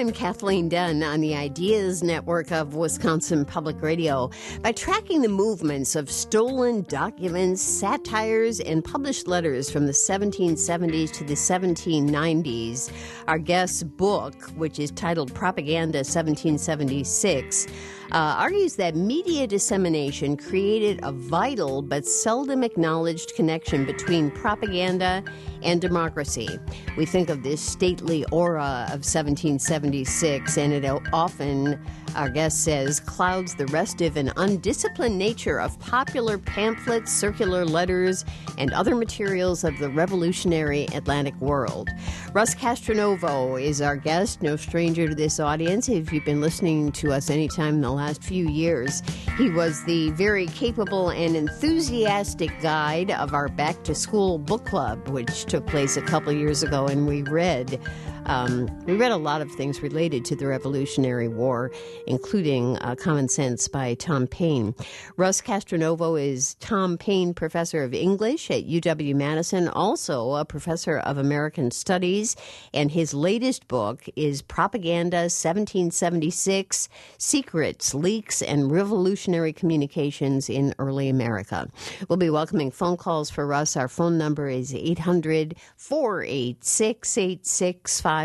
I'm Kathleen Dunn on the Ideas Network of Wisconsin Public Radio. By tracking the movements of stolen documents, satires, and published letters from the 1770s to the 1790s, our guest's book, which is titled Propaganda 1776, argues that media dissemination created a vital but seldom acknowledged connection between propaganda and democracy. We think of this stately aura of 1776, and it often, our guest says, clouds the restive and undisciplined nature of popular pamphlets, circular letters, and other materials of the revolutionary Atlantic world. Russ Castronovo is our guest, no stranger to this audience. If you've been listening to us anytime in the last few years, he was the very capable and enthusiastic guide of our Back to School book club, which took place a couple years ago, and we read a lot of things related to the Revolutionary War, including Common Sense by Tom Paine. Russ Castronovo is Tom Paine Professor of English at UW-Madison, also a Professor of American Studies, and his latest book is Propaganda 1776, Secrets, Leaks, and Revolutionary Communications in Early America. We'll be welcoming phone calls for Russ. Our phone number is 800-486-8655.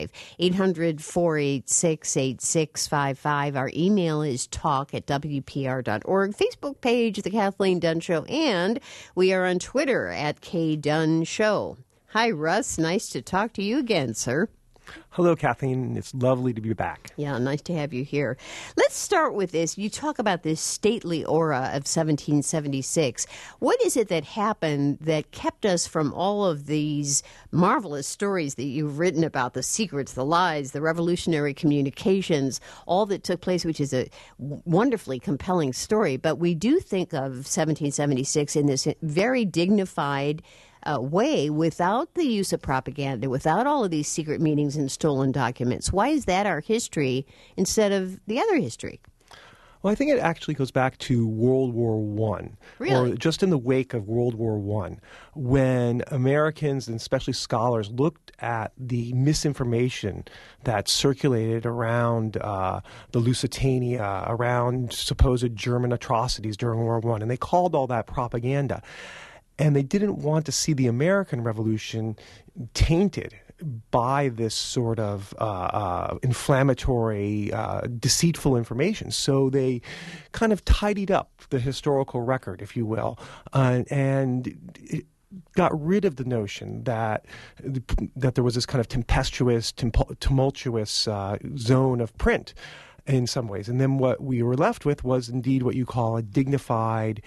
800-486-8655. Our email is talk@wpr.org. Facebook page, The Kathleen Dunn Show, and we are on Twitter at @KDunn Hi, Russ. Nice to talk to you again, sir. Hello, Kathleen. It's lovely to be back. Yeah, nice to have you here. Let's start with this. You talk about this stately aura of 1776. What is it that happened that kept us from all of these marvelous stories that you've written about, the secrets, the lies, the revolutionary communications, all that took place, which is a wonderfully compelling story. But we do think of 1776 in this very dignified way, without the use of propaganda, without all of these secret meetings and stolen documents. Why is that our history instead of the other history? Well, I think it actually goes back to World War I. Really? Or just in the wake of World War I, when Americans, and especially scholars, looked at the misinformation that circulated around the Lusitania, around supposed German atrocities during World War I, and they called all that propaganda. And they didn't want to see the American Revolution tainted by this sort of inflammatory, deceitful information. So they kind of tidied up the historical record, if you will, and got rid of the notion that there was this kind of tempestuous, tumultuous zone of print in some ways. And then what we were left with was indeed what you call a dignified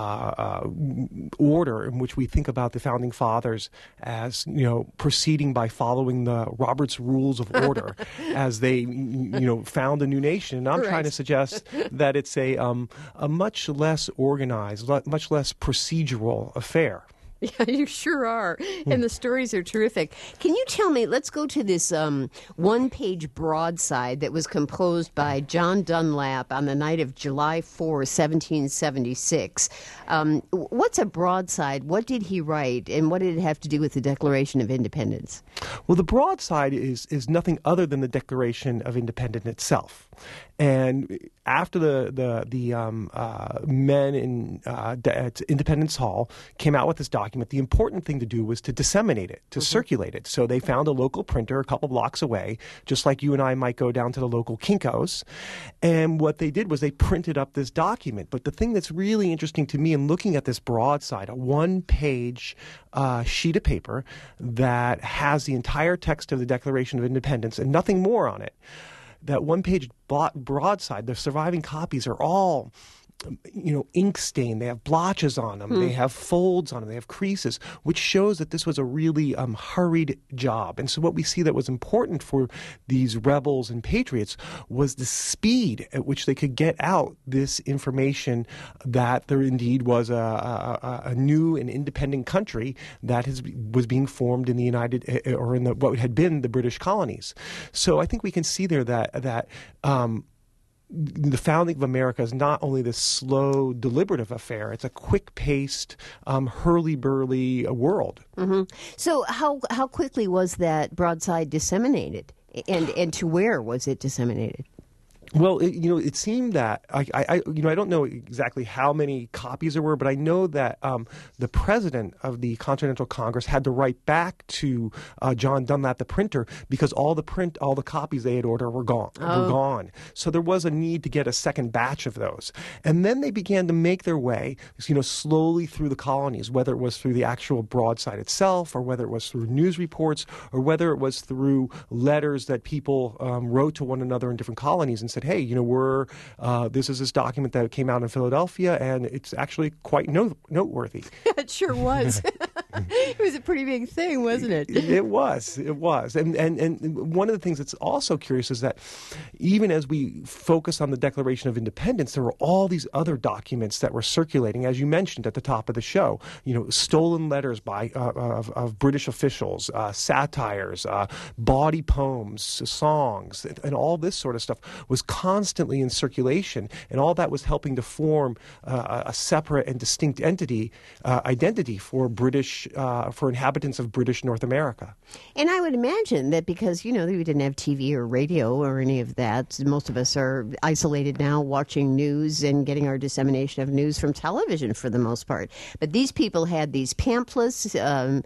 order, in which we think about the Founding Fathers as, proceeding by following the Robert's Rules of Order as they, found a new nation. And I'm trying to suggest that it's a much less organized, much less procedural affair. Yeah, you sure are. And the stories are terrific. Can you tell me, let's go to this one-page broadside that was composed by John Dunlap on the night of July 4, 1776. What's a broadside? What did he write? And what did it have to do with the Declaration of Independence? Well, the broadside is nothing other than the Declaration of Independence itself. And after the men at Independence Hall came out with this document, the important thing to do was to disseminate it, to circulate it. So they found a local printer a couple blocks away, just like you and I might go down to the local Kinko's. And what they did was they printed up this document. But the thing that's really interesting to me in looking at this broadside, a one-page sheet of paper that has the entire text of the Declaration of Independence and nothing more on it, that one-page broadside, the surviving copies are all ink stained. They have blotches on them. They have folds on them. They have creases, which shows that this was a really hurried job. And so what we see that was important for these rebels and patriots was the speed at which they could get out this information that there indeed was a new and independent country that was being formed in the what had been the British colonies. So I think we can see there that the founding of America is not only this slow, deliberative affair, it's a quick-paced, hurly-burly world. Mm-hmm. So how quickly was that broadside disseminated? And to where was it disseminated? Well, it seemed that I don't know exactly how many copies there were, but I know that the president of the Continental Congress had to write back to John Dunlap, the printer, because all the copies they had ordered were gone. So there was a need to get a second batch of those, and then they began to make their way, slowly through the colonies, whether it was through the actual broadside itself, or whether it was through news reports, or whether it was through letters that people wrote to one another in different colonies and said, hey, this is this document that came out in Philadelphia, and it's actually quite noteworthy. It sure was. It was a pretty big thing, wasn't it? It was. And one of the things that's also curious is that even as we focus on the Declaration of Independence, there were all these other documents that were circulating, as you mentioned at the top of the show. Stolen letters of British officials, satires, bawdy poems, songs, and all this sort of stuff was constantly in circulation, and all that was helping to form a separate and distinct identity for for inhabitants of British North America. And I would imagine that because, we didn't have TV or radio or any of that, most of us are isolated now watching news and getting our dissemination of news from television for the most part. But these people had these pamphlets and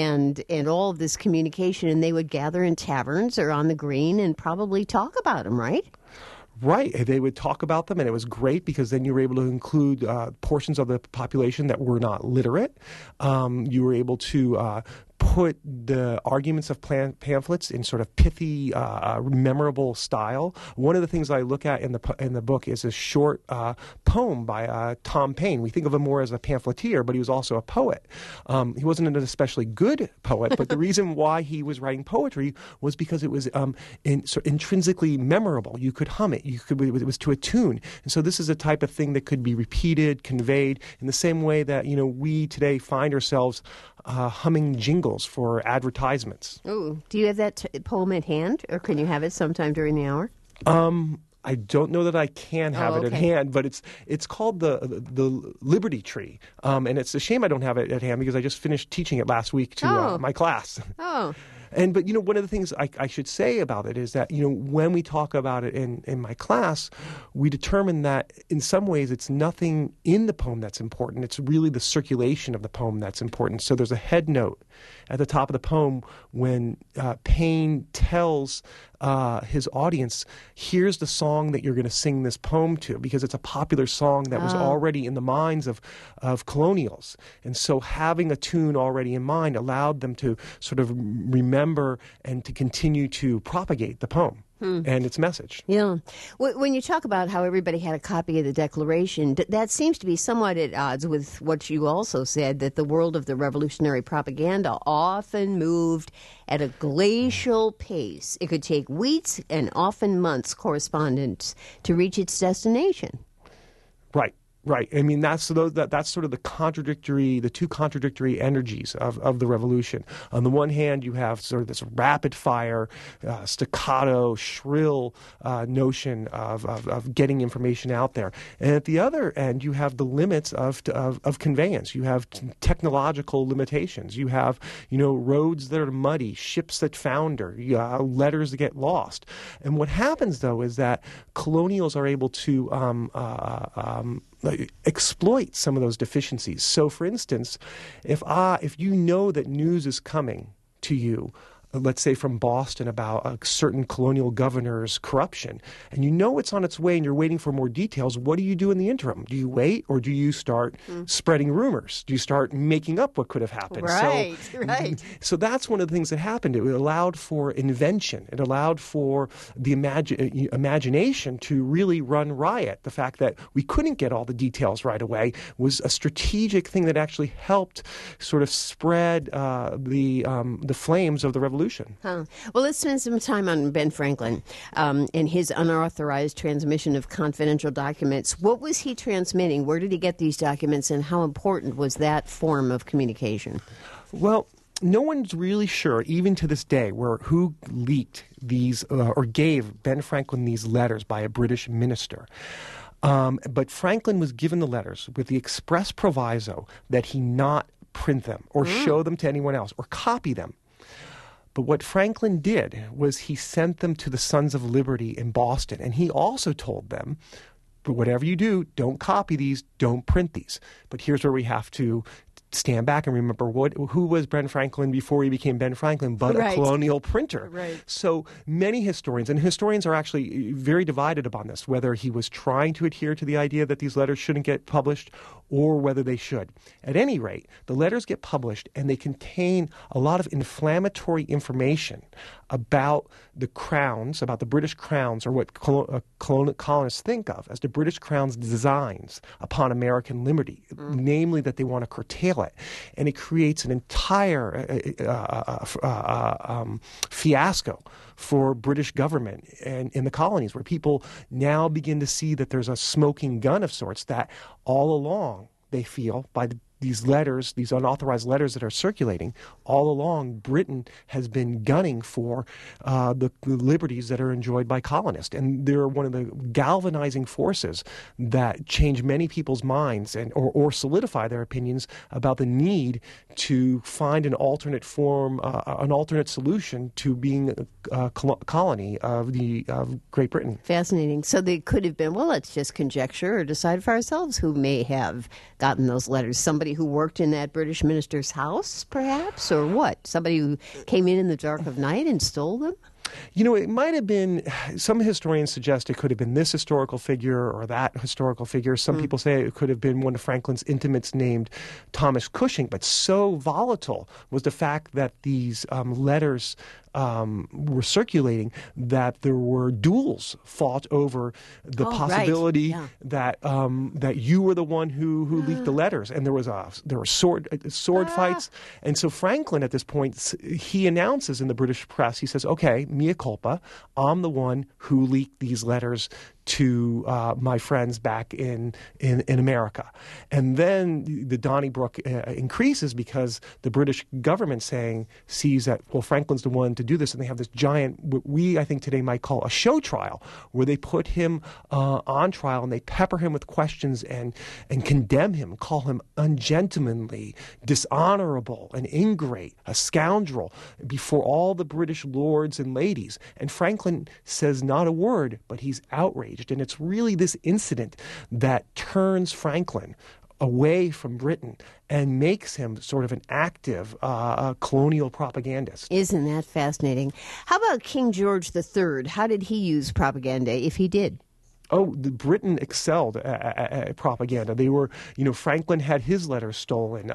all of this communication, and they would gather in taverns or on the green and probably talk about them, right? Right. They would talk about them, and it was great because then you were able to include portions of the population that were not literate. You were able to put the arguments of pamphlets in sort of pithy, memorable style. One of the things I look at in the book is a short poem by Tom Paine. We think of him more as a pamphleteer, but he was also a poet. He wasn't an especially good poet, but the reason why he was writing poetry was because it was intrinsically memorable. You could hum it. It was to a tune. And so this is a type of thing that could be repeated, conveyed, in the same way that we today find ourselves humming jingles for advertisements. Ooh, do you have that poem at hand, or can you have it sometime during the hour? I don't know that I can have it at hand, but it's called the Liberty Tree, and it's a shame I don't have it at hand because I just finished teaching it last week to my class. Oh. But one of the things I should say about it is that when we talk about it in my class, we determine that in some ways it's nothing in the poem that's important. It's really the circulation of the poem that's important. So there's a head note at the top of the poem when Paine tells his audience, here's the song that you're going to sing this poem to, because it's a popular song that was already in the minds of colonials. And so having a tune already in mind allowed them to sort of remember and to continue to propagate the poem and its message. Yeah. When you talk about how everybody had a copy of the Declaration, that seems to be somewhat at odds with what you also said, that the world of the revolutionary propaganda often moved at a glacial pace. It could take weeks and often months, correspondence, to reach its destination. Right. Right. I mean, that's sort of the two contradictory energies of the revolution. On the one hand, you have sort of this rapid fire, staccato, shrill notion of getting information out there. And at the other end, you have the limits of conveyance. You have technological limitations. You have, roads that are muddy, ships that founder, letters that get lost. And what happens, though, is that colonials are able to exploit some of those deficiencies. So, for instance, if you know that news is coming to you, let's say from Boston, about a certain colonial governor's corruption, and you know it's on its way and you're waiting for more details, what do you do in the interim? Do you wait, or do you start spreading rumors? Do you start making up what could have happened? Right. So that's one of the things that happened. It allowed for invention. It allowed for the imagination to really run riot. The fact that we couldn't get all the details right away was a strategic thing that actually helped sort of spread the flames of the revolution. Huh. Well, let's spend some time on Ben Franklin and his unauthorized transmission of confidential documents. What was he transmitting? Where did he get these documents, and how important was that form of communication? Well, no one's really sure, even to this day, who leaked these or gave Ben Franklin these letters by a British minister. But Franklin was given the letters with the express proviso that he not print them or show them to anyone else or copy them. But what Franklin did was he sent them to the Sons of Liberty in Boston, and he also told them, but whatever you do, don't copy these, don't print these. But here's where we have to stand back and remember who was Ben Franklin before he became Ben Franklin, but a colonial printer. Right. So many historians, and historians are actually very divided upon this, whether he was trying to adhere to the idea that these letters shouldn't get published or whether they should. At any rate, the letters get published and they contain a lot of inflammatory information about the crowns, about the British crowns, or what colonists think of as the British crown's designs upon American liberty, namely that they want to curtail it. And it creates an entire fiasco for British government and in the colonies, where people now begin to see that there's a smoking gun of sorts that all along they feel by these letters, these unauthorized letters that are circulating, all along Britain has been gunning for the liberties that are enjoyed by colonists. And they're one of the galvanizing forces that change many people's minds and or solidify their opinions about the need to find an alternate form, an alternate solution to being a colony of Great Britain. Fascinating. So they could have been, well, let's just conjecture or decide for ourselves who may have gotten those letters. Somebody who worked in that British minister's house, perhaps, or what? Somebody who came in the dark of night and stole them? You know, it might have been, some historians suggest it could have been this historical figure or that historical figure. Some people say it could have been one of Franklin's intimates named Thomas Cushing. But so volatile was the fact that these letters were circulating that there were duels fought over the possibility that that you were the one who leaked the letters, and there were sword fights. And so Franklin, at this point, he announces in the British press, he says, "Okay, mea culpa, I'm the one who leaked these letters to my friends back in America." And then the Donnybrook increases because the British government sees that, well, Franklin's the one to do this, and they have this giant, what we, I think, today might call a show trial, where they put him on trial and they pepper him with questions and condemn him, call him ungentlemanly, dishonorable, an ingrate, a scoundrel, before all the British lords and ladies. And Franklin says not a word, but he's outraged. And it's really this incident that turns Franklin away from Britain and makes him sort of an active colonial propagandist. Isn't that fascinating? How about King George III? How did he use propaganda, if he did? Oh, Britain excelled at propaganda. They were, Franklin had his letters stolen.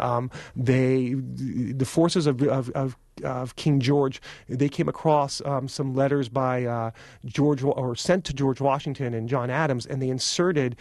The forces of King George, they came across some letters by sent to George Washington and John Adams, and they inserted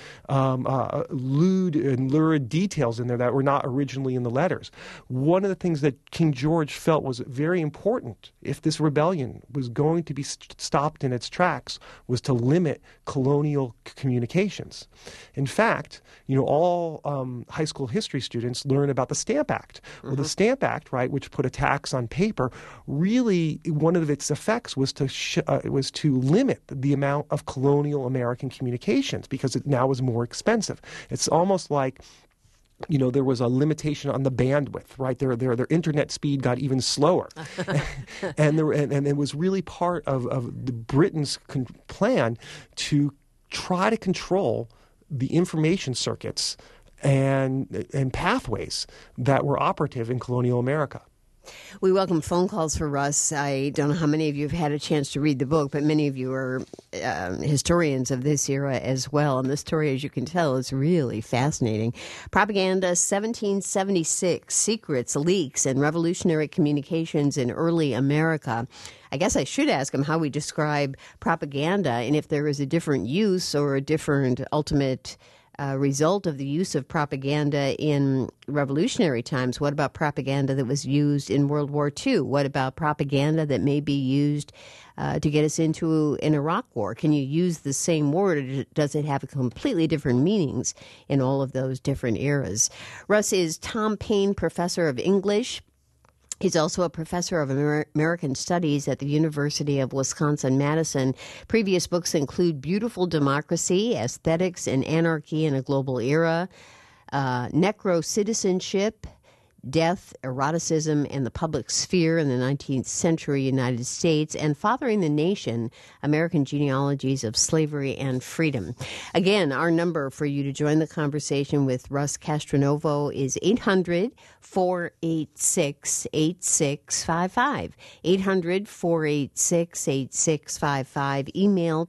lewd and lurid details in there that were not originally in the letters. One of the things that King George felt was very important, if this rebellion was going to be stopped in its tracks, was to limit colonial communications. In fact, all high school history students learn about the Stamp Act. Well, the Stamp Act, right, which put a tax on paper, really one of its effects was to limit the amount of colonial American communications because it now was more expensive. It's almost like there was a limitation on the bandwidth, right? Their internet speed got even slower, and it was really part of the Britain's plan to try to control the information circuits and pathways that were operative in colonial America. We welcome phone calls for Russ. I don't know how many of you have had a chance to read the book, but many of you are historians of this era as well. And the story, as you can tell, is really fascinating. Propaganda 1776, Secrets, Leaks, and Revolutionary Communications in Early America. I guess I should ask him how we describe propaganda and if there is a different use or a different ultimate result of the use of propaganda in revolutionary times. What about propaganda that was used in World War II? What about propaganda that may be used to get us into an Iraq war? Can you use the same word, or does it have completely different meanings in all of those different eras? Russ is Tom Paine Professor of English. He's also a professor of American Studies at the University of Wisconsin-Madison. Previous books include Beautiful Democracy, Aesthetics and Anarchy in a Global Era, Necro-Citizenship, Death, Eroticism, and the Public Sphere in the 19th Century United States, and Fathering the Nation, American Genealogies of Slavery and Freedom. Again, our number for you to join the conversation with Russ Castronovo is 800-486-8655. 800-486-8655. Email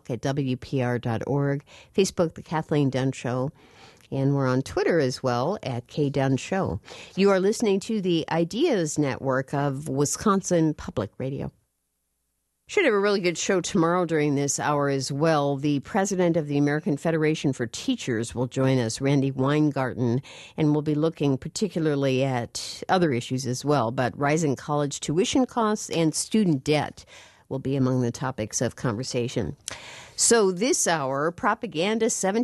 talk@wpr.org. Facebook, The Kathleen Dunn Show. And we're on Twitter as well at K-Dunn Show. You are listening to the Ideas Network of Wisconsin Public Radio. Should have a really good show tomorrow during this hour as well. The president of the American Federation for Teachers will join us, Randy Weingarten, and we'll be looking particularly at other issues as well, but rising college tuition costs and student debt will be among the topics of conversation. So this hour, Propaganda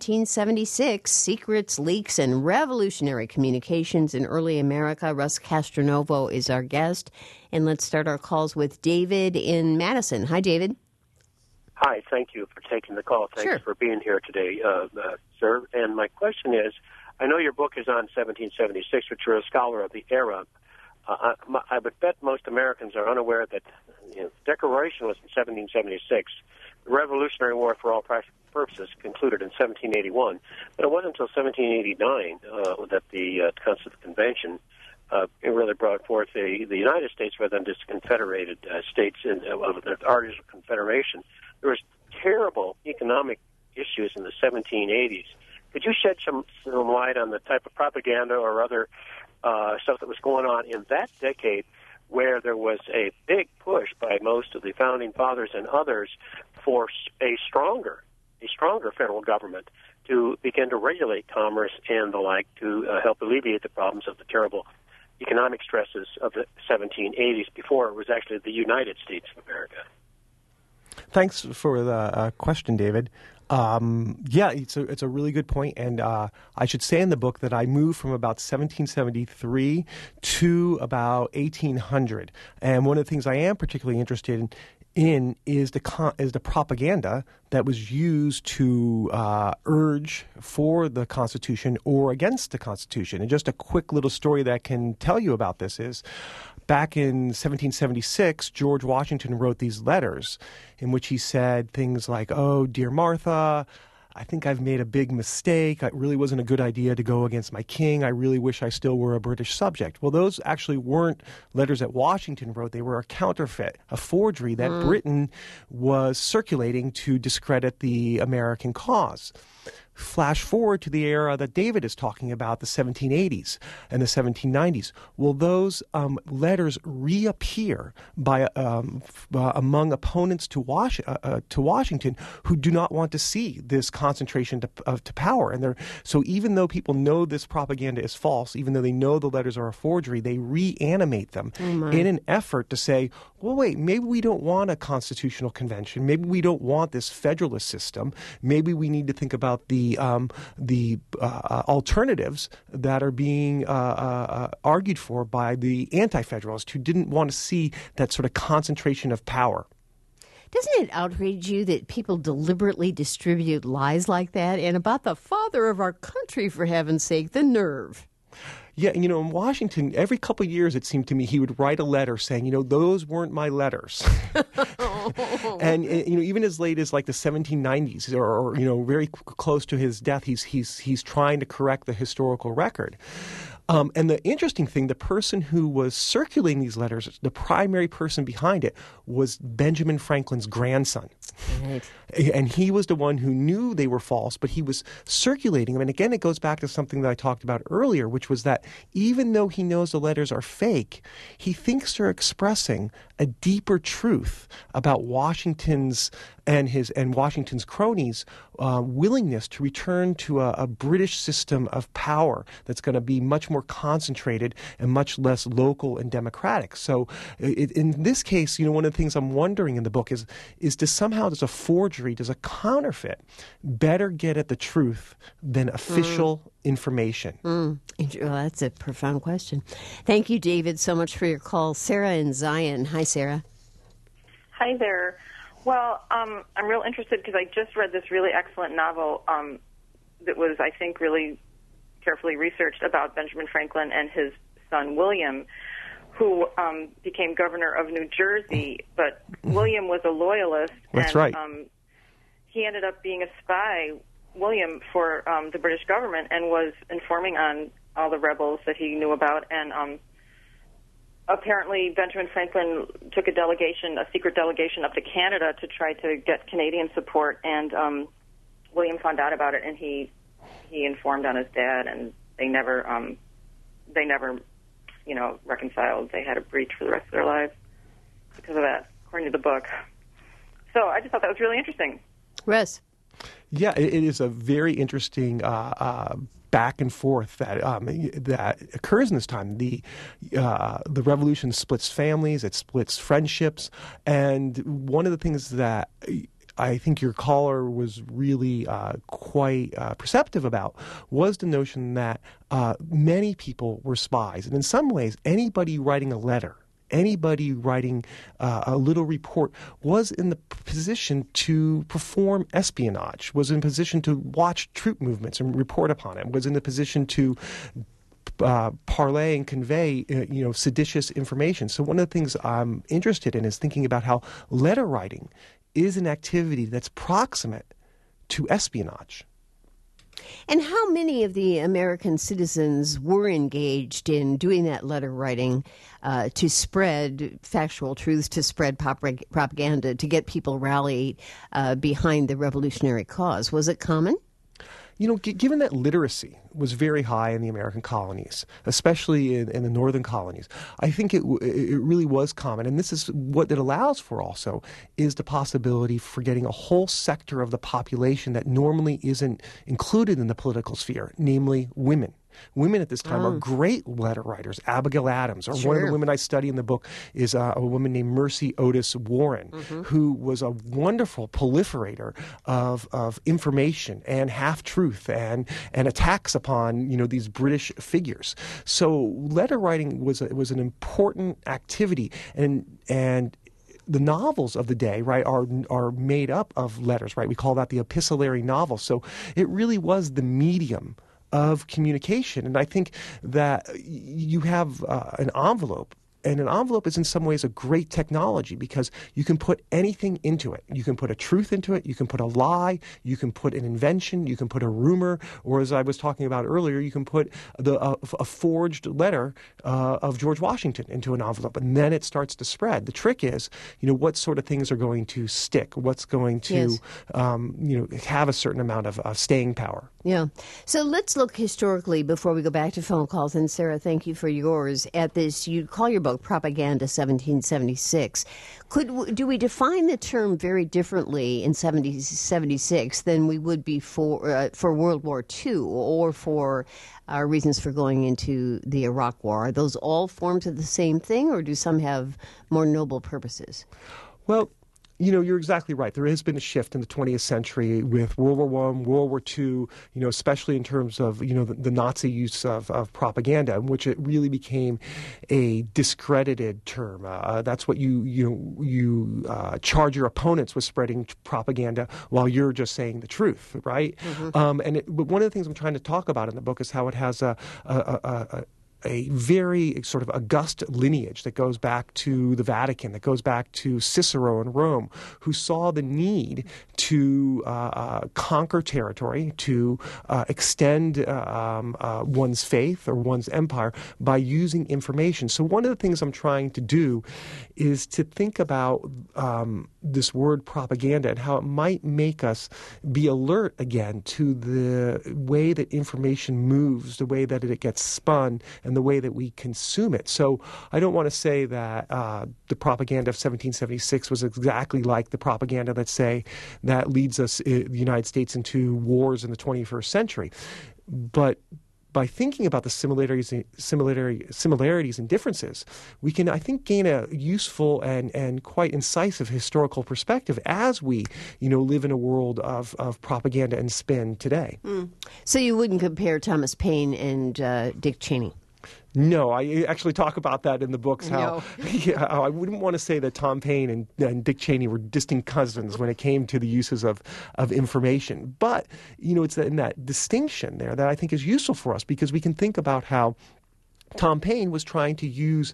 1776, Secrets, Leaks, and Revolutionary Communications in Early America. Russ Castronovo is our guest. And let's start our calls with David in Madison. Hi, David. Hi, thank you for taking the call. Thanks for being here today, sir. And my question is, I know your book is on 1776, but you're a scholar of the era. I would bet most Americans are unaware that the Declaration was in 1776. The Revolutionary War, for all practical purposes, concluded in 1781. But it wasn't until 1789 that the Constitutional Convention it really brought forth the United States rather than just confederated states of the Articles of Confederation. There was terrible economic issues in the 1780s. Could you shed some light on the type of propaganda or other stuff that was going on in that decade, where there was a big push by most of the founding fathers and others for a stronger federal government to begin to regulate commerce and the like to help alleviate the problems of the terrible economic stresses of the 1780s before it was actually the United States of America? Thanks for the question, David. Yeah, it's a really good point, and I should say in the book that I moved from about 1773 to about 1800, and one of the things I am particularly interested in is the propaganda that was used to urge for the Constitution or against the Constitution. And just a quick little story that I can tell you about this is, back in 1776, George Washington wrote these letters in which he said things like, "Oh, dear Martha, I think I've made a big mistake. It really wasn't a good idea to go against my king. I really wish I still were a British subject." Well, those actually weren't letters that Washington wrote. They were a counterfeit, a forgery that Britain was circulating to discredit the American cause. Flash forward to the era that David is talking about, the 1780s and the 1790s. Well, those letters reappear by among opponents to Washington who do not want to see this concentration to power. And so even though people know this propaganda is false, even though they know the letters are a forgery, they reanimate them in an effort to say, well, wait, maybe we don't want a constitutional convention. Maybe we don't want this federalist system. Maybe we need to think about the alternatives that are being argued for by the anti-federalists who didn't want to see that sort of concentration of power. Doesn't it outrage you that people deliberately distribute lies like that? And about the father of our country, for heaven's sake, the nerve. Yeah, in Washington, every couple of years, it seemed to me, he would write a letter saying, those weren't my letters. And, even as late as like the 1790s or very close to his death, he's trying to correct the historical record. And the interesting thing, the person who was circulating these letters, the primary person behind it, was Benjamin Franklin's grandson. Right. And he was the one who knew they were false, but he was circulating them. And again, it goes back to something that I talked about earlier, which was that even though he knows the letters are fake, he thinks they're expressing a deeper truth about Washington's and Washington's cronies' willingness to return to a British system of power that's going to be much more concentrated and much less local and democratic. So in this case, one of the things I'm wondering in the book is does a forgery, does a counterfeit better get at the truth than official information? Well, that's a profound question. Thank you, David, so much for your call. Sarah in Zion. Hi, Sarah. Hi there. Well, I'm real interested because I just read this really excellent novel that was, I think, really carefully researched about Benjamin Franklin and his son, William, who became governor of New Jersey. But William was a loyalist. That's and, right. He ended up being a spy, William, for the British government, and was informing on all the rebels that he knew about. And apparently Benjamin Franklin took a secret delegation up to Canada to try to get Canadian support, and William found out about it, and he informed on his dad, and they never reconciled. They had a breach for the rest of their lives because of that, according to the book. So I just thought that was really interesting. Russ. Yeah, it is a very interesting back and forth that occurs in this time. The revolution splits families, it splits friendships, and one of the things that I think your caller was really quite perceptive about was the notion that many people were spies, and in some ways, anybody writing a letter, anybody writing a little report was in the position to perform espionage, was in position to watch troop movements and report upon it, was in the position to parlay and convey seditious information. So one of the things I'm interested in is thinking about how letter writing is an activity that's proximate to espionage. And how many of the American citizens were engaged in doing that letter writing to spread factual truths, to spread propaganda, to get people rallied behind the revolutionary cause? Was it common? Given that literacy was very high in the American colonies, especially in the northern colonies, I think it really was common. And this is what it allows for also, is the possibility for getting a whole sector of the population that normally isn't included in the political sphere, namely women. Women at this time are great letter writers. Abigail Adams, or one of the women I study in the book, is a woman named Mercy Otis Warren, who was a wonderful proliferator of information and half-truth and attacks upon these British figures. So letter writing was an important activity, and the novels of the day, right, are made up of letters, right? We call that the epistolary novel. So it really was the medium of communication. And I think that you have an envelope, and an envelope is in some ways a great technology because you can put anything into it. You can put a truth into it, you can put a lie, you can put an invention, you can put a rumor, or as I was talking about earlier, you can put a forged letter of George Washington into an envelope, and then it starts to spread. The trick is, what sort of things are going to stick, what's going to have a certain amount of staying power. Yeah. So let's look historically before we go back to phone calls. And Sarah, thank you for yours. At this, you call your book Propaganda 1776. Do we define the term very differently in 1776 than we would be for World War II or for our reasons for going into the Iraq War? Are those all forms of the same thing, or do some have more noble purposes? Well, you're exactly right. There has been a shift in the 20th century with World War I, World War II, especially in terms of, the Nazi use of propaganda, in which it really became a discredited term. That's what you charge your opponents with spreading propaganda while you're just saying the truth, right? But one of the things I'm trying to talk about in the book is how it has a very sort of august lineage that goes back to the Vatican, that goes back to Cicero in Rome, who saw the need to conquer territory, to extend one's faith or one's empire by using information. So one of the things I'm trying to do is to think about this word propaganda and how it might make us be alert again to the way that information moves, the way that it gets spun, and the way that we consume it. So I don't want to say that the propaganda of 1776 was exactly like the propaganda, let's say, that leads us, the United States, into wars in the 21st century. But by thinking about the similarities and differences, we can, I think, gain a useful and quite incisive historical perspective as we, live in a world of propaganda and spin today. So you wouldn't compare Thomas Paine and Dick Cheney? No, I actually talk about that in the books, how I wouldn't want to say that Tom Paine and Dick Cheney were distant cousins when it came to the uses of information. But, it's in that distinction there that I think is useful for us, because we can think about how Tom Paine was trying to use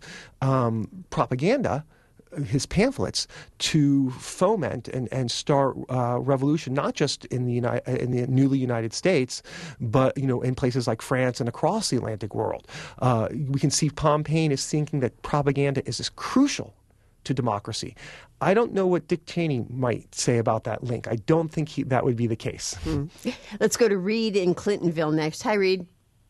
propaganda, his pamphlets, to foment and start revolution, not just in the newly United States, but in places like France and across the Atlantic world. We can see Tom Paine is thinking that propaganda is as crucial to democracy. I don't know what Dick Cheney might say about that link. I don't think that would be the case. Let's go to Reed in Clintonville next. Hi, Reed.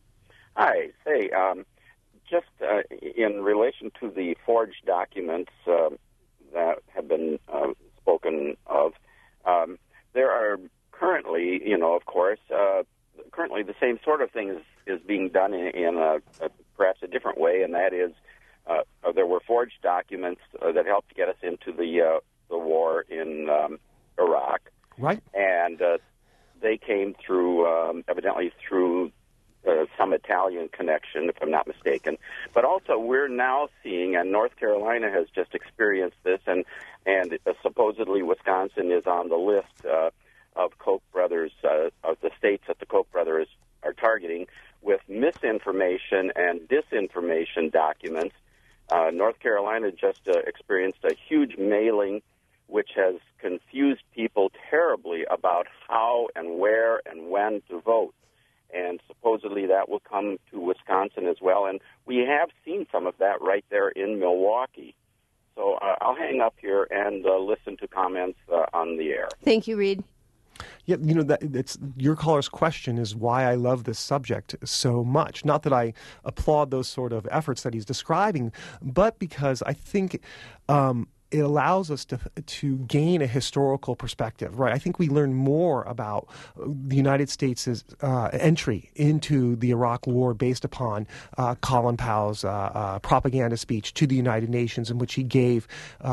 Hi. Say, just in relation to the forged documents that have been spoken of, there are currently, of course, currently the same sort of thing is being done in perhaps a different way, and that is there were forged documents that helped to get us into the war in Iraq. Right. And they came through, evidently through some Italian connection, if I'm not mistaken. But also we're now seeing, and North Carolina has just experienced this, and supposedly Wisconsin is on the list of Koch brothers, of the states that the Koch brothers are targeting, with misinformation and disinformation documents. North Carolina just experienced a huge mailing which has confused people terribly about how and where and when to vote. And supposedly that will come to Wisconsin as well. And we have seen some of that right there in Milwaukee. So I'll hang up here and listen to comments on the air. Thank you, Reed. Yeah, it's your caller's question is why I love this subject so much. Not that I applaud those sort of efforts that he's describing, but because I think it allows us to gain a historical perspective, right? I think we learn more about the United States' entry into the Iraq War based upon Colin Powell's propaganda speech to the United Nations, in which he gave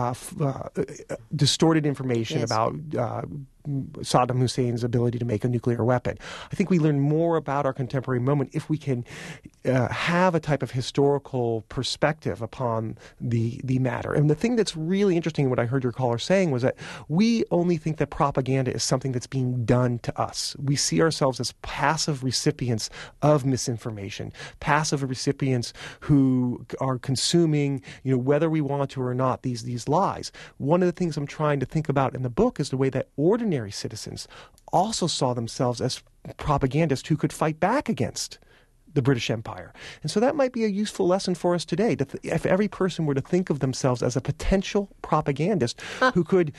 distorted information about Saddam Hussein's ability to make a nuclear weapon. I think we learn more about our contemporary moment if we can have a type of historical perspective upon the matter. And the thing that's really interesting, what I heard your caller saying, was that we only think that propaganda is something that's being done to us. We see ourselves as passive recipients of misinformation, passive recipients who are consuming, whether we want to or not, these lies. One of the things I'm trying to think about in the book is the way that ordinary citizens also saw themselves as propagandists who could fight back against the British Empire. And so that might be a useful lesson for us today. If every person were to think of themselves as a potential propagandist who could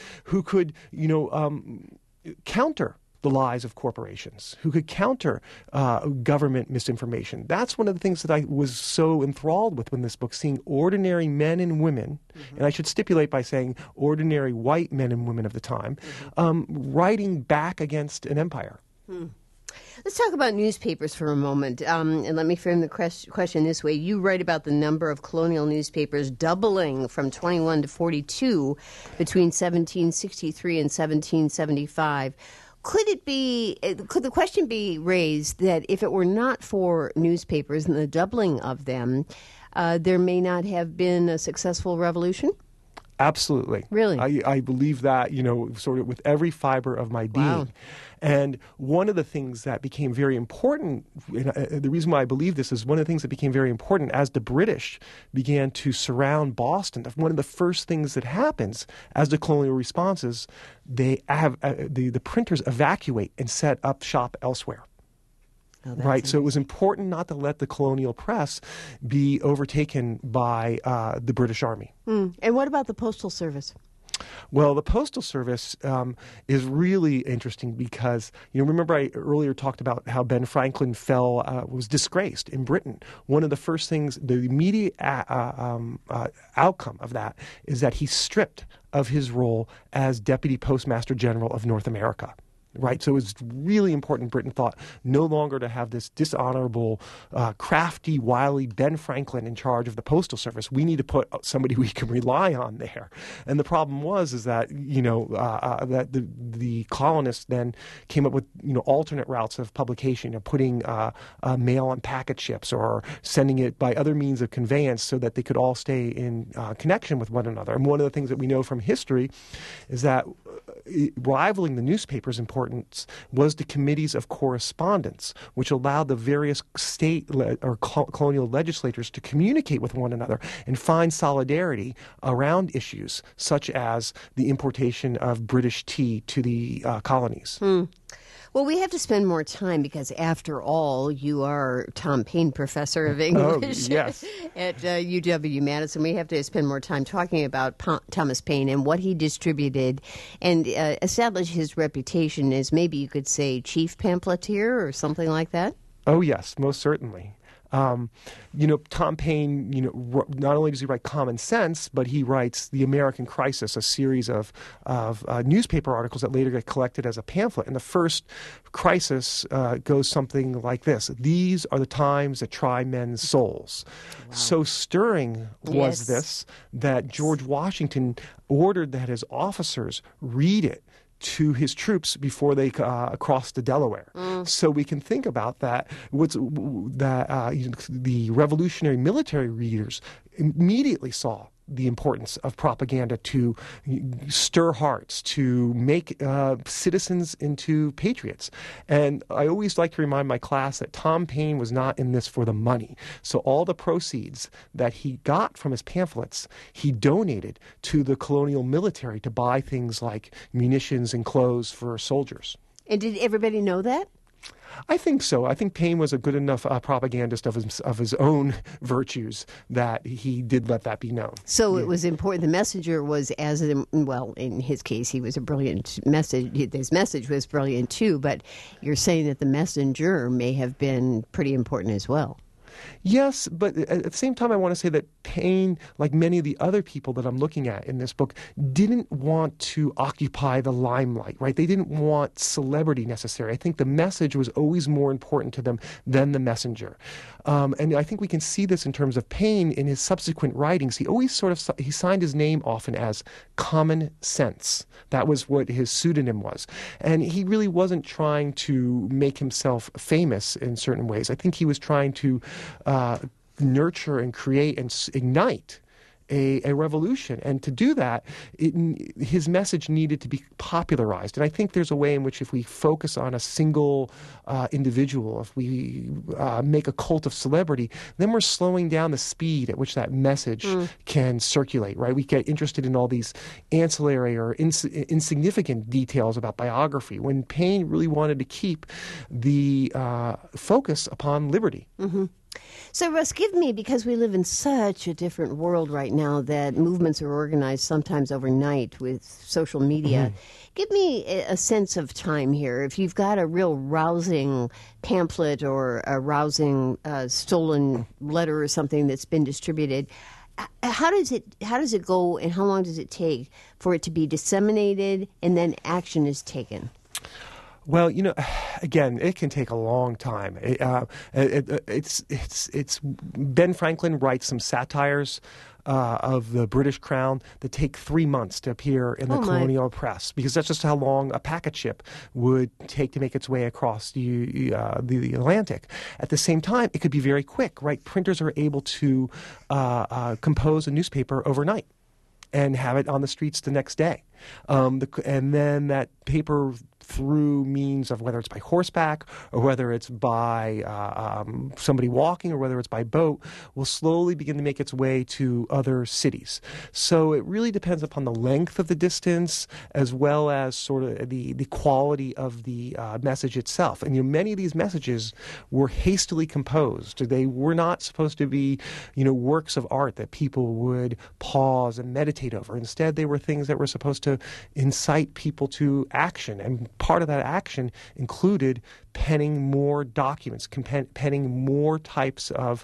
counter the lies of corporations, who could counter government misinformation. That's one of the things that I was so enthralled with in this book, seeing ordinary men and women, and I should stipulate by saying ordinary white men and women of the time, writing back against an empire. Let's talk about newspapers for a moment, and let me frame the question this way. You write about the number of colonial newspapers doubling from 21 to 42 between 1763 and 1775. Could the question be raised that if it were not for newspapers and the doubling of them, there may not have been a successful revolution? Absolutely. Really? I believe that, sort of with every fiber of my being. Wow. And one of the things that became very important, the reason why I believe this is one of the things that became very important as the British began to surround Boston. One of the first things that happens as the colonial responses, they have the printers evacuate and set up shop elsewhere. Oh, right, so it was important not to let the colonial press be overtaken by the British Army. And what about the Postal Service? Well, the Postal Service is really interesting because, remember I earlier talked about how Ben Franklin was disgraced in Britain. One of the first things, the immediate outcome of that is that he's stripped of his role as Deputy Postmaster General of North America. Right, so it's really important, Britain thought, no longer to have this dishonorable, crafty, wily Ben Franklin in charge of the Postal Service. We need to put somebody we can rely on there. And the problem is that, that the colonists then came up with, alternate routes of publication, putting mail on packet ships or sending it by other means of conveyance so that they could all stay in connection with one another. And one of the things that we know from history is that rivaling the newspaper's importance was the committees of correspondence, which allowed the various state or colonial legislators to communicate with one another and find solidarity around issues such as the importation of British tea to the colonies. Well, we have to spend more time because, after all, you are Tom Paine Professor of English yes. at UW-Madison. We have to spend more time talking about Thomas Paine and what he distributed and establish his reputation as, maybe you could say, chief pamphleteer or something like that? Oh, yes, most certainly. Tom Paine, not only does he write Common Sense, but he writes The American Crisis, a series of newspaper articles that later get collected as a pamphlet. And the first crisis goes something like this: "These are the times that try men's souls." Wow. So stirring was this that George Washington ordered that his officers read it to his troops before they crossed the Delaware. So we can think about that. The revolutionary military readers immediately saw the importance of propaganda to stir hearts, to make citizens into patriots. And I always like to remind my class that Tom Paine was not in this for the money. So all the proceeds that he got from his pamphlets, he donated to the colonial military to buy things like munitions and clothes for soldiers. And did everybody know that? I think so. I think Paine was a good enough propagandist of his own virtues that he did let that be known. So it was important. The messenger was in his case, he was a brilliant message. His message was brilliant too, but you're saying that the messenger may have been pretty important as well. Yes, but at the same time, I want to say that Paine, like many of the other people that I'm looking at in this book, didn't want to occupy the limelight, right? They didn't want celebrity necessarily. I think the message was always more important to them than the messenger. And I think we can see this in terms of Paine in his subsequent writings. He always he signed his name often as Common Sense. That was what his pseudonym was. And he really wasn't trying to make himself famous in certain ways. I think he was trying to nurture and create and ignite a revolution. And to do that, his message needed to be popularized. And I think there's a way in which if we focus on a single individual, if we make a cult of celebrity, then we're slowing down the speed at which that message can circulate, right? We get interested in all these ancillary or insignificant details about biography, when Paine really wanted to keep the focus upon liberty. Mm-hmm. So, Russ, give me, because we live in such a different world right now that movements are organized sometimes overnight with social media, give me a sense of time here. If you've got a real rousing pamphlet or a rousing stolen letter or something that's been distributed, how does it go, and how long does it take for it to be disseminated and then action is taken? Well, again, it can take a long time. It's Ben Franklin writes some satires of the British Crown that take 3 months to appear in the colonial press, because that's just how long a packet ship would take to make its way across the Atlantic. At the same time, it could be very quick, right? Printers are able to compose a newspaper overnight and have it on the streets the next day. And then that paper, through means of whether it's by horseback or whether it's by somebody walking or whether it's by boat, will slowly begin to make its way to other cities. So it really depends upon the length of the distance as well as sort of the quality of the message itself. And many of these messages were hastily composed. They were not supposed to be works of art that people would pause and meditate over. Instead, they were things that were supposed to incite people to action, and part of that action included penning more documents, penning more types of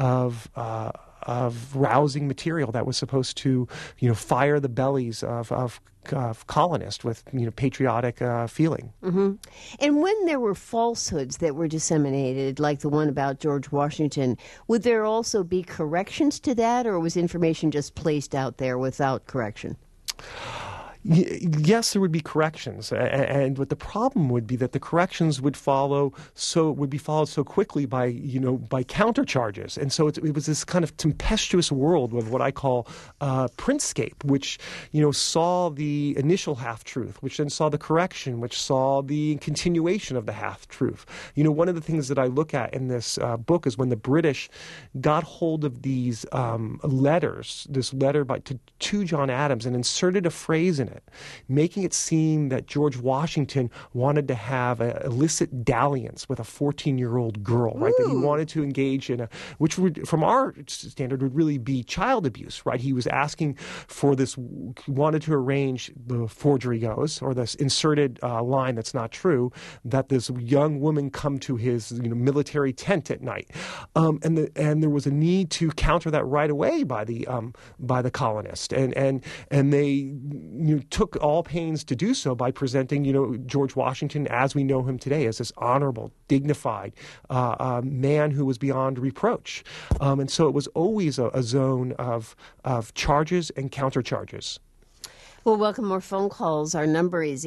rousing material that was supposed to, fire the bellies of colonists with patriotic feeling. Mm-hmm. And when there were falsehoods that were disseminated, like the one about George Washington, would there also be corrections to that, or was information just placed out there without correction? Yes, there would be corrections, and what the problem would be that the corrections would be followed so quickly by countercharges, and so it was this kind of tempestuous world of what I call printscape, which saw the initial half truth, which then saw the correction, which saw the continuation of the half truth. One of the things that I look at in this book is when the British got hold of these letters, this letter to John Adams, and inserted a phrase in it, making it seem that George Washington wanted to have an illicit dalliance with a 14-year-old girl, right? That he wanted to engage in which would, from our standard, would really be child abuse, right? He was asking for this, wanted to arrange, the forgery goes, or this inserted line that's not true, that this young woman come to his military tent at night, and there was a need to counter that right away by the colonist, and they took all pains to do so by presenting, George Washington as we know him today as this honorable, dignified man who was beyond reproach. And so it was always a zone of charges and countercharges. Well, welcome more phone calls. Our number is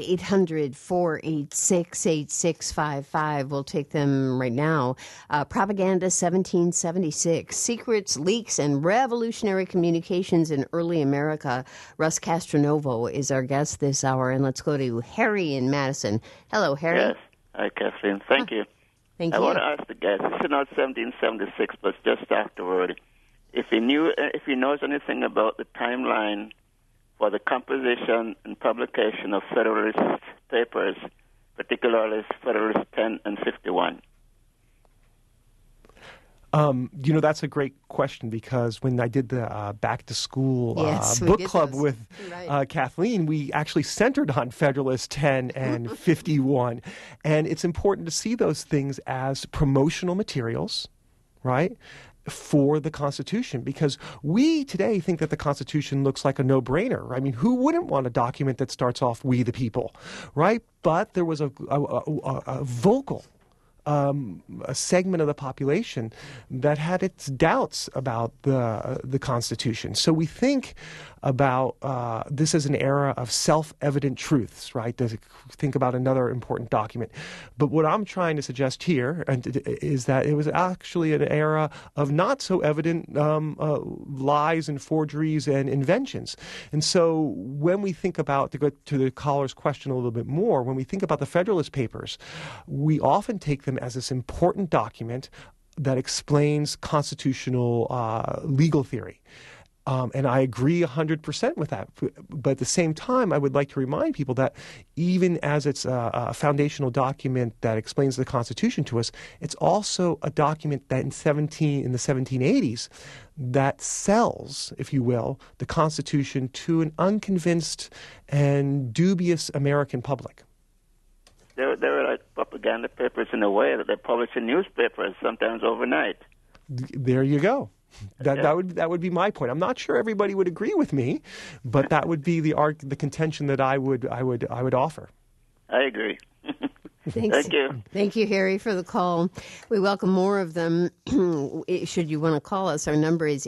800-486-8655. We'll take them right now. Propaganda 1776, Secrets, Leaks, and Revolutionary Communications in Early America. Russ Castronovo is our guest this hour. And let's go to Harry in Madison. Hello, Harry. Yes. Hi, Kathleen. Thank you. Thank you. I want to ask the guys, this is not 1776, but just afterward, if he knows anything about the timeline for the composition and publication of Federalist Papers, particularly Federalist 10 and 51. That's a great question, because when I did the Back to School book club with Kathleen, we actually centered on Federalist 10 and 51. And it's important to see those things as promotional materials, right, for the Constitution, because we today think that the Constitution looks like a no-brainer. I mean, who wouldn't want a document that starts off, "We the people," right? But there was a vocal a segment of the population that had its doubts about the Constitution. So we think about this as an era of self-evident truths, right? To think about another important document. But what I'm trying to suggest here is that it was actually an era of not so evident lies and forgeries and inventions. And so when we think about, to go to the caller's question a little bit more, when we think about the Federalist Papers, we often take them as this important document that explains constitutional legal theory. And I agree 100% with that. But at the same time, I would like to remind people that even as it's a foundational document that explains the Constitution to us, it's also a document that in the 1780s that sells, if you will, the Constitution to an unconvinced and dubious American public. They were like propaganda papers in a way that they publish in newspapers, sometimes overnight. There you go. That would be my point. I'm not sure everybody would agree with me, but that would be the contention that I would offer. I agree. Thanks. Thank you. Thank you, Harry, for the call. We welcome more of them. Should you want to call us, our number is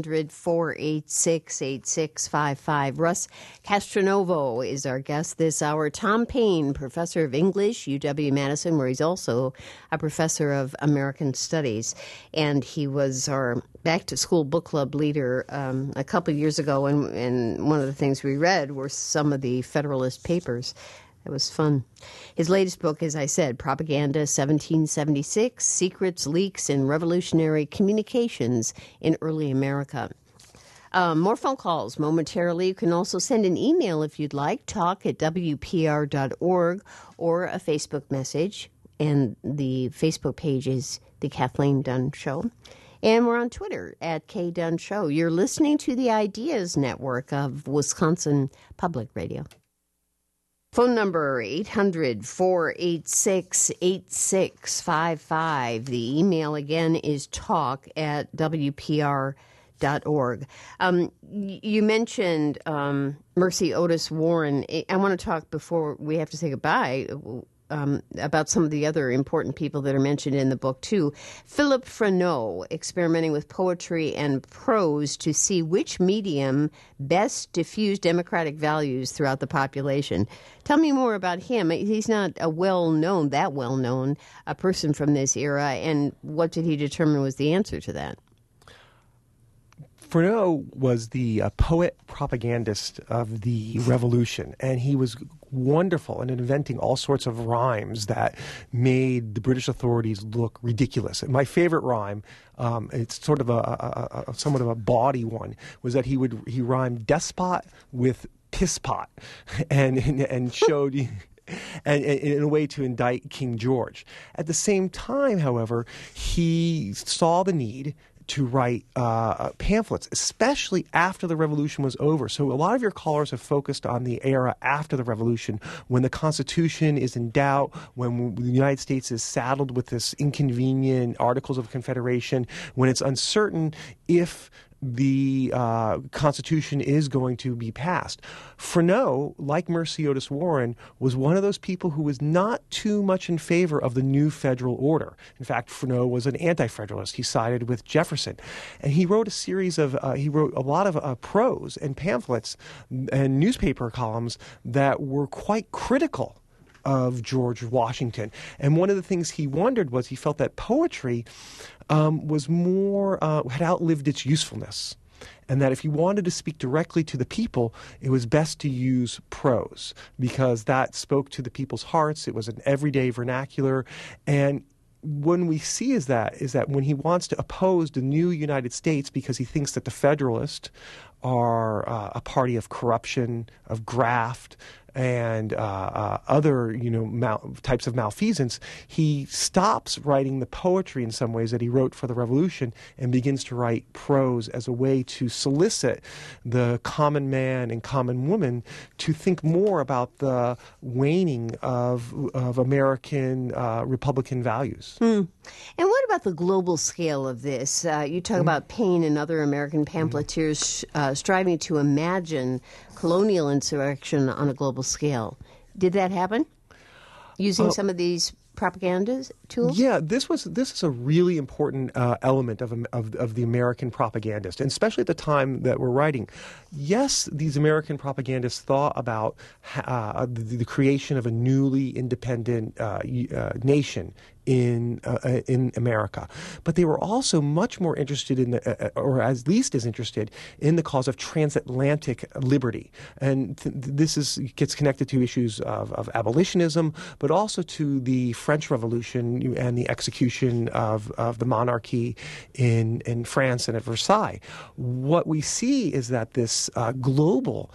800-486-8655. Russ Castronovo is our guest this hour. Tom Paine, professor of English, UW-Madison, where he's also a professor of American Studies. And he was our back-to-school book club leader a couple of years ago. And one of the things we read were some of the Federalist Papers. It was fun. His latest book, as I said, Propaganda 1776, Secrets, Leaks, and Revolutionary Communications in Early America. More phone calls momentarily. You can also send an email if you'd like, talk@wpr.org, or a Facebook message. And the Facebook page is The Kathleen Dunn Show. And we're on Twitter @KDunnShow. You're listening to the Ideas Network of Wisconsin Public Radio. Phone number 800-486-8655. The email again is talk@wpr.org. You mentioned Mercy Otis Warren. I want to talk before we have to say goodbye. some of the other important people that are mentioned in the book, too. Philip Freneau, experimenting with poetry and prose to see which medium best diffuse democratic values throughout the population. Tell me more about him. He's not a well-known a person from this era, and what did he determine was the answer to that? Freneau was the poet propagandist of the Revolution, and he was wonderful in inventing all sorts of rhymes that made the British authorities look ridiculous. And my favorite rhyme, it's sort of a somewhat of a bawdy one, was that he rhymed despot with piss pot, and showed. And in a way to indict King George. At the same time, however, he saw the need to write pamphlets, especially after the Revolution was over. So a lot of your callers have focused on the era after the Revolution, when the Constitution is in doubt, when the United States is saddled with this inconvenient Articles of Confederation, when it's uncertain if the Constitution is going to be passed. Freneau, like Mercy Otis Warren, was one of those people who was not too much in favor of the new federal order. In fact, Freneau was an anti-federalist. He sided with Jefferson. And he wrote a lot of prose and pamphlets and newspaper columns that were quite critical of George Washington. And one of the things he wondered was he felt that poetry was more, had outlived its usefulness. And that if you wanted to speak directly to the people, it was best to use prose because that spoke to the people's hearts. It was an everyday vernacular. And when we see is that when he wants to oppose the new United States because he thinks that the Federalists are a party of corruption, of graft, and other types of malfeasance, he stops writing the poetry in some ways that he wrote for the Revolution and begins to write prose as a way to solicit the common man and common woman to think more about the waning of American Republican values. And what about the global scale of this? You talk about Paine and other American pamphleteers striving to imagine colonial insurrection on a global scale. Did that happen using some of these propaganda tools? Yeah, this is a really important element of the American propagandist, and especially at the time that we're writing. Yes, these American propagandists thought about the creation of a newly independent nation in America, but they were also much more interested in or at least as interested in the cause of transatlantic liberty, and this gets connected to issues of abolitionism, but also to the French Revolution and the execution of the monarchy in France and at Versailles. What we see is that this global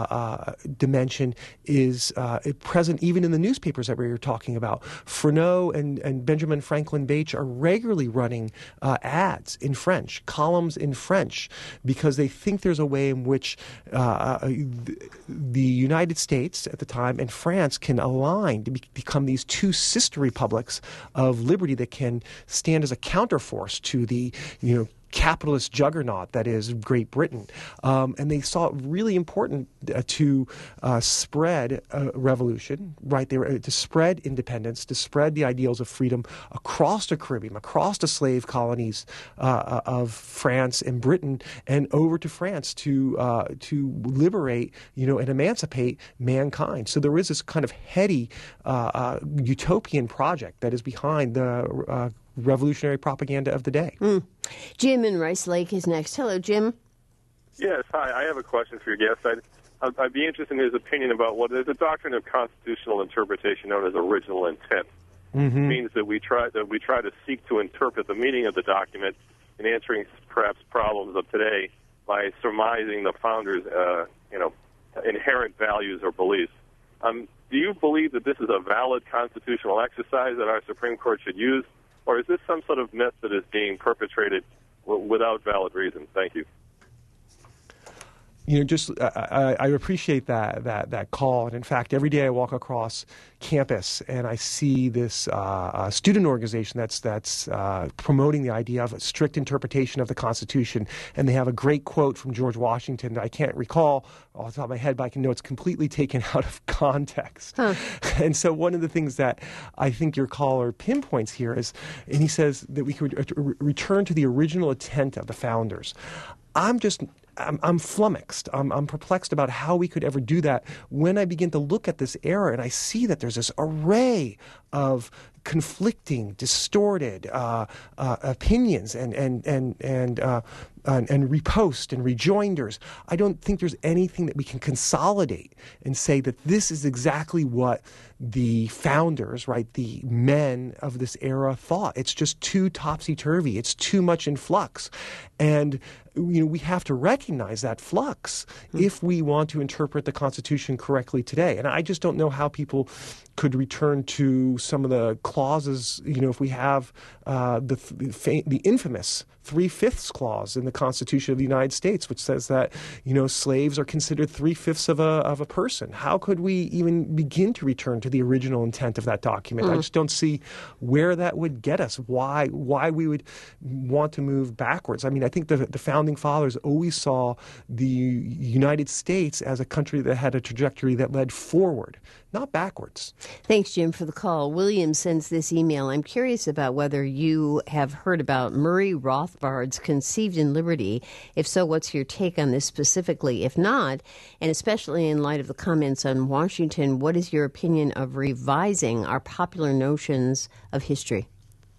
dimension is present even in the newspapers that we were talking about. Freneau and Benjamin Franklin Bache are regularly running ads in French, columns in French, because they think there's a way in which the United States at the time and France can align to become these two sister republics of liberty that can stand as a counterforce to the capitalist juggernaut that is Great Britain. And they saw it really important to spread revolution, right? To spread independence, to spread the ideals of freedom across the Caribbean, across the slave colonies of France and Britain, and over to France to liberate, and emancipate mankind. So there is this kind of heady utopian project that is behind the revolutionary propaganda of the day. Jim in Rice Lake is next. Hello, Jim. Yes, hi. I have a question for your guest. I'd be interested in his opinion about what is a doctrine of constitutional interpretation known as original intent. It means that we try to seek to interpret the meaning of the document in answering perhaps problems of today by surmising the founders' inherent values or beliefs. Do you believe that this is a valid constitutional exercise that our Supreme Court should use? Or is this some sort of myth that is being perpetrated without valid reason? Thank you. I appreciate that call. And in fact, every day I walk across campus and I see this student organization that's promoting the idea of a strict interpretation of the Constitution. And they have a great quote from George Washington that I can't recall off the top of my head, but I can know it's completely taken out of context. Huh. And so one of the things that I think your caller pinpoints here is, and he says that we could return to the original intent of the founders. I'm flummoxed. I'm perplexed about how we could ever do that when I begin to look at this era and I see that there's this array of conflicting, distorted opinions and repost and rejoinders. I don't think there's anything that we can consolidate and say that this is exactly what the founders, right, the men of this era thought. It's just too topsy-turvy. It's too much in flux. And we have to recognize that flux if we want to interpret the Constitution correctly today. And I just don't know how people could return to some of the clauses, if we have the infamous 3/5 clause in the Constitution of the United States, which says that, slaves are considered 3/5 of a person. How could we even begin to return to the original intent of that document? I just don't see where that would get us, why we would want to move backwards. I mean, I think the Founding Fathers always saw the United States as a country that had a trajectory that led forward, not backwards. Thanks, Jim, for the call. William sends this email. I'm curious about whether you have heard about Murray Rothbard's Conceived in Liberty. If so, what's your take on this specifically? If not, and especially in light of the comments on Washington, what is your opinion of revising our popular notions of history?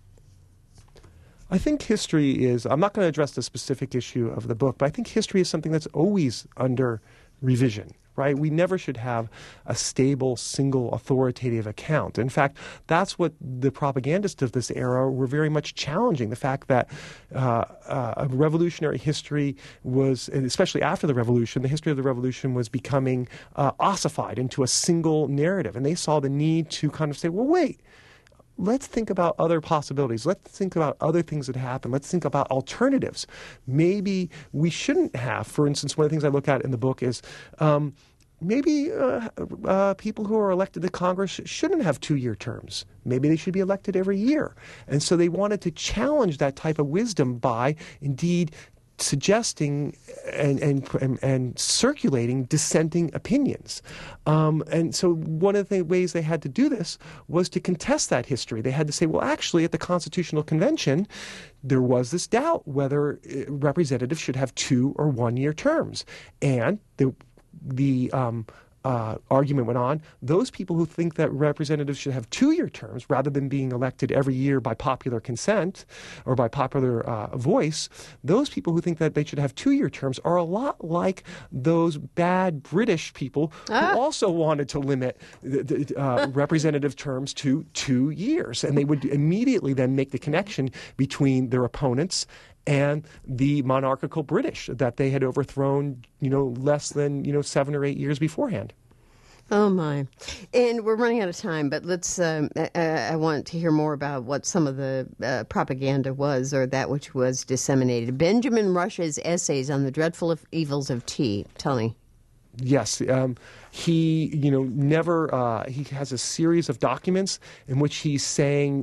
I think history is, I'm not going to address the specific issue of the book, but I think history is something that's always under revision. Right? We never should have a stable, single, authoritative account. In fact, that's what the propagandists of this era were very much challenging, the fact that a revolutionary history was, and especially after the revolution, the history of the revolution was becoming ossified into a single narrative. And they saw the need to kind of say, well, wait, let's think about other possibilities. Let's think about other things that happen. Let's think about alternatives. Maybe we shouldn't have, for instance, one of the things I look at in the book is maybe people who are elected to Congress shouldn't have 2-year terms. Maybe they should be elected every year. And so they wanted to challenge that type of wisdom by indeed suggesting and circulating dissenting opinions. And so one of the ways they had to do this was to contest that history. They had to say, well, actually, at the Constitutional Convention, there was this doubt whether representatives should have 2 or 1-year terms. And the argument went on, those people who think that representatives should have 2-year terms rather than being elected every year by popular consent or by popular voice, those people who think that they should have 2-year terms are a lot like those bad British people who also wanted to limit the representative terms to 2 years. And they would immediately then make the connection between their opponents and the monarchical British that they had overthrown, less than, 7 or 8 years beforehand. Oh, my. And we're running out of time, but let's, I want to hear more about what some of the propaganda was, or that which was disseminated. Benjamin Rush's essays on the dreadful evils of tea. Tell me. Yes. He, never, he has a series of documents in which he's saying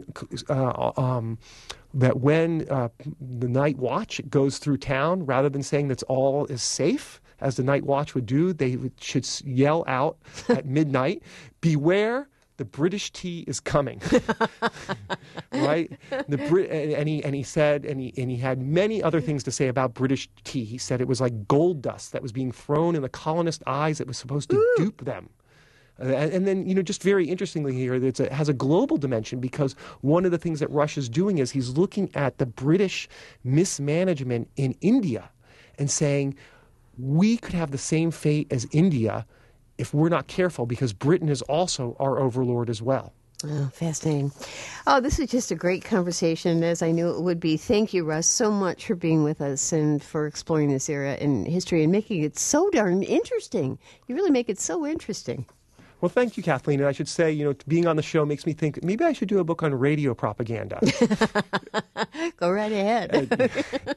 that when the night watch goes through town, rather than saying that all is safe, as the night watch would do, they should yell out at midnight, "Beware, the British tea is coming." Right? And he said, and he had many other things to say about British tea. He said it was like gold dust that was being thrown in the colonists' eyes that was supposed to dupe them. And then, just very interestingly here, it has a global dimension, because one of the things that Rush is doing is he's looking at the British mismanagement in India and saying, we could have the same fate as India if we're not careful, because Britain is also our overlord as well. Oh, fascinating. Oh, this is just a great conversation, as I knew it would be. Thank you, Russ, so much for being with us and for exploring this era in history and making it so darn interesting. You really make it so interesting. Well, thank you, Kathleen. And I should say, being on the show makes me think maybe I should do a book on radio propaganda. Go right ahead.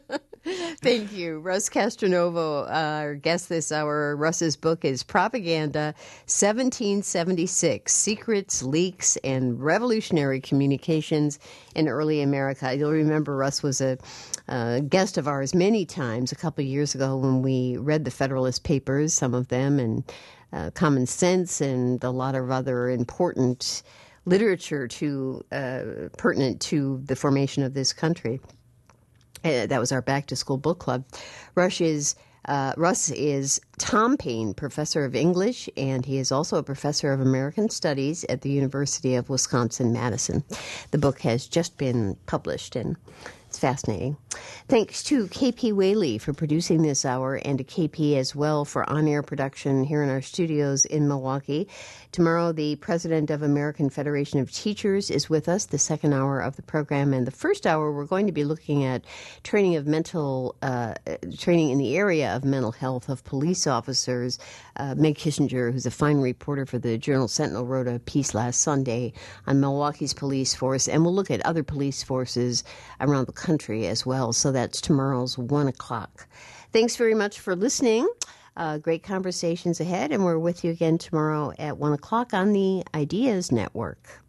Thank you. Russ Castronovo, our guest this hour. Russ's book is Propaganda, 1776, Secrets, Leaks, and Revolutionary Communications in Early America. You'll remember Russ was a guest of ours many times a couple of years ago when we read the Federalist Papers, some of them, and Common Sense, and a lot of other important literature pertinent to the formation of this country. That was our Back to School book club. Russ is Tom Paine, professor of English, and he is also a professor of American Studies at the University of Wisconsin-Madison. The book has just been published, and it's fascinating. Thanks to KP Whaley for producing this hour, and to KP as well for on-air production here in our studios in Milwaukee. Tomorrow, the president of American Federation of Teachers is with us, the second hour of the program. And the first hour, we're going to be looking at training in the area of mental health of police officers. Meg Kissinger, who's a fine reporter for the Journal Sentinel, wrote a piece last Sunday on Milwaukee's police force, and we'll look at other police forces around the country as well. So that's tomorrow's 1 o'clock. Thanks very much for listening. Great conversations ahead, and we're with you again tomorrow at 1 o'clock on the Ideas Network.